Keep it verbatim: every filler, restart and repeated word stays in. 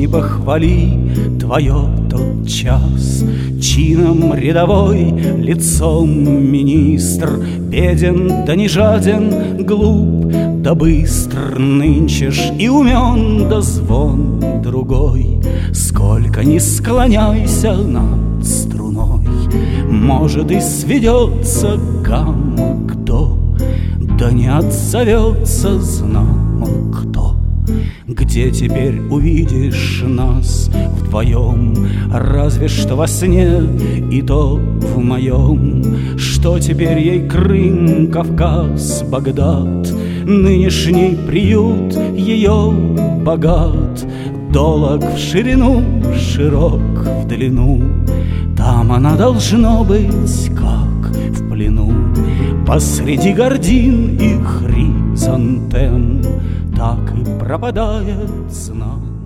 похвали твое тот час. Чином рядовой, лицом министр, беден да не жаден, глуп да быстр, нынче ж и умен да звон другой. Сколько ни склоняйся над струной, может и сведется гамма кто, да не отзовется знамо кто. Где теперь увидишь нас вдвоем? Разве что во сне, и то в моем. Что теперь ей Крым, Кавказ, Багдад? Нынешний приют ее богат, долог в ширину, широк в длину. Там она должно быть, как в плену, посреди гордин и хризантем. Так и пропадает знак